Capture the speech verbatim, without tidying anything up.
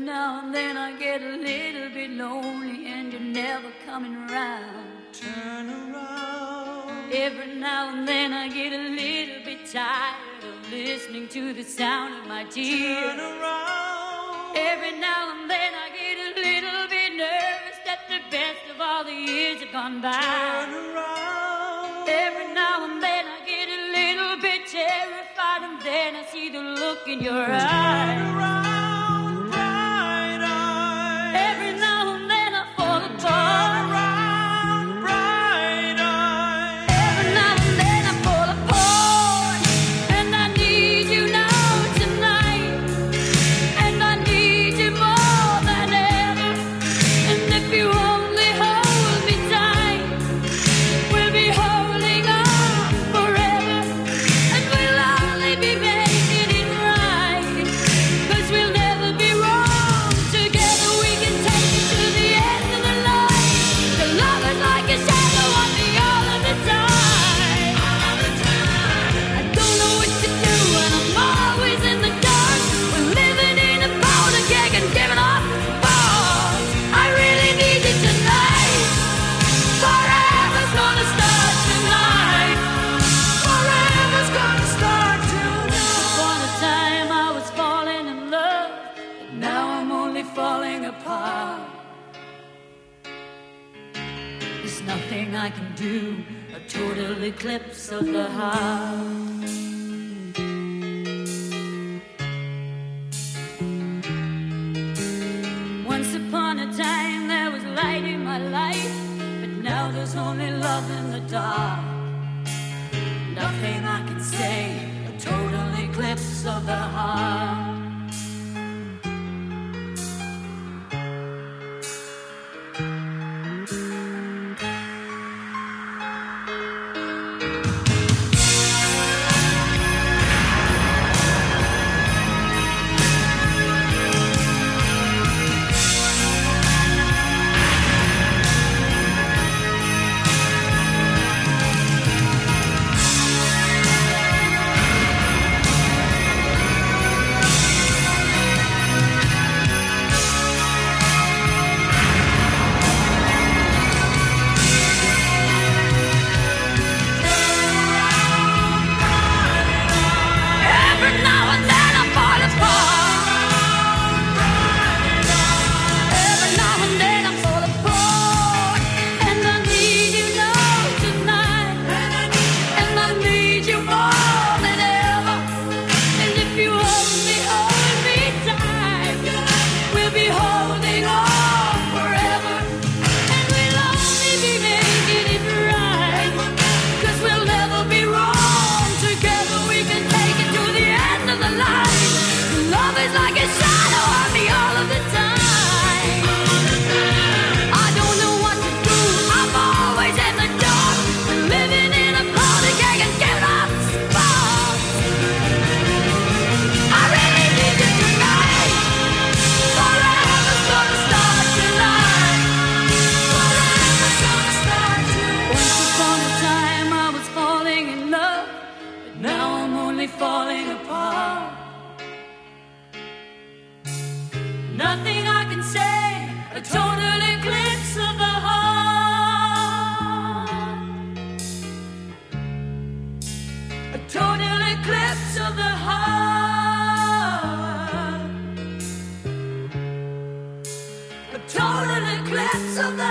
now and then I get a little bit lonely and you're never coming around. Turn around. Every now and then I get a little bit tired of listening to the sound of my tears. Turn around. Every now and then I get a little bit nervous that the best of all the years have gone by. Turn around. Every now and then I get a little bit terrified and then I see the look in your eyes. Turn around, bright eyes. Every now and then I fall apart. Turn around, bright eyes. Every now and then I fall apart. And I need you now tonight. And I need you more than ever. And if you only hold me tight, we'll be holding on forever. And we'll only be making it right. 'Cause we'll never be wrong. Together we can take it to the end of the line. The love is like a shadow on me all of the time. All of the time. I don't know what to do and I'm always in the dark. We're living in a powder keg and giving off balls. I really need you tonight. Forever's gonna start tonight. Forever's gonna start tonight. Upon a time I was falling in love, but now I'm only falling apart. There's nothing I can do, a total eclipse of the heart. Once upon a time there was light in my life, but now there's only love in the dark. Nothing I can say, a total eclipse of the heart. Every now and then I fall apart. Every now and then I fall apart. And I need you now tonight. And I need you more than ever. And if you only hold me tight, we'll be holding on forever. And we'll only be making it right. 'Cause we'll never be wrong. Together we can take it to the end of the line. Love is like a shadow on me all of the time. I don't know what to do. I'm always in the dark. Living in a powder keg and giving off sparks. I really need you tonight. Forever's gonna start tonight. Forever's gonna start tonight. Once upon a time I was falling in love, but now I'm only falling apart. Nothing I can say, a total eclipse of the heart. A total eclipse of the heart. A total eclipse of the